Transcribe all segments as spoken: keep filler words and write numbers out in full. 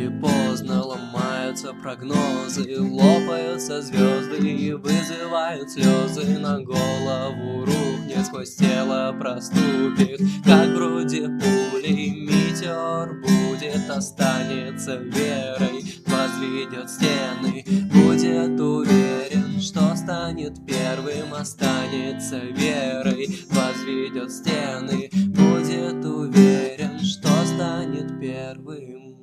и поздно ломаются прогнозы, лопаются звезды и вызывают слезы. На голову рухнет, сквозь тело проступит, как в груди пулей метеор будет, останется верой, возведет стены, будет уверен, что станет первым, останется верой, возведет стены, будет уверен, что станет первым.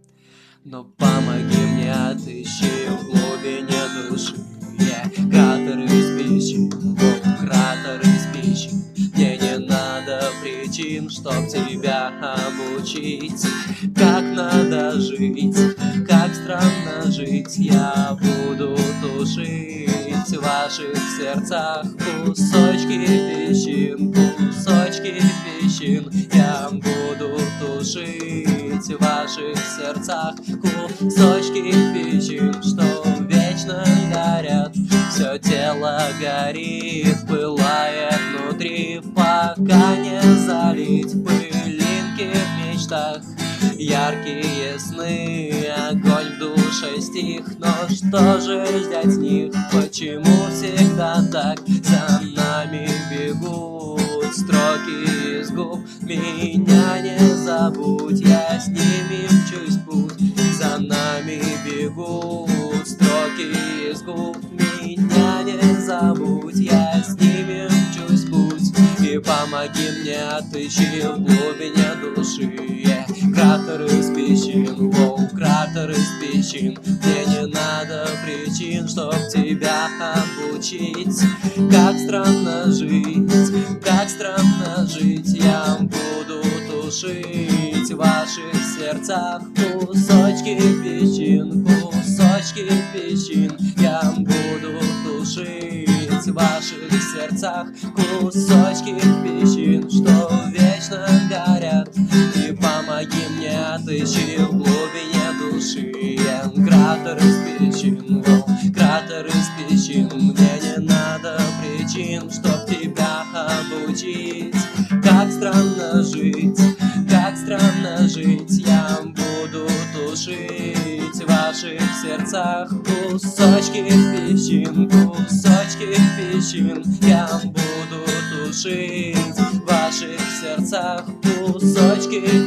Но помоги мне, отыщи в глубине души yeah. Кратер из пищи, о, кратер из пищи. Мне не надо причин, чтоб тебя обучить, как надо жить, как странно жить. Я буду тушить в ваших сердцах кусочки песчин, кусочки песчин. Я буду тушить в ваших сердцах кусочки песчин, что вечно горят. Все тело горит, пылает внутри, пока не залить пылинки в мечтах. Яркие сны, огонь в душе стих, но что же ждать с них? Почему всегда так за нами бегут строки из губ? Меня не забудь, я с ними мчусь в путь. За нами бегут строки из губ. Меня не забудь, я с ними мчусь в путь. И помоги мне, отыщи в глубине души yeah. Кратер из песчин, воу, кратер из песчин. Мне не надо причин, чтоб тебя обучить, как странно жить, как странно жить. Я буду тушить в ваших сердцах кусочки песчин, кусочки песчин. Я буду тушить в ваших сердцах кусочки песчин, что вечно горят. И помоги мне, отыщи в глубине души yeah. Кратер из песчин, о, кратер из песчин. Мне не надо причин, чтоб тебя обучить, как странно жить, как странно жить. Я буду тушить в ваших сердцах кусочки песчин, кусочки песчин. Я буду тушить в ваших сердцах кусочки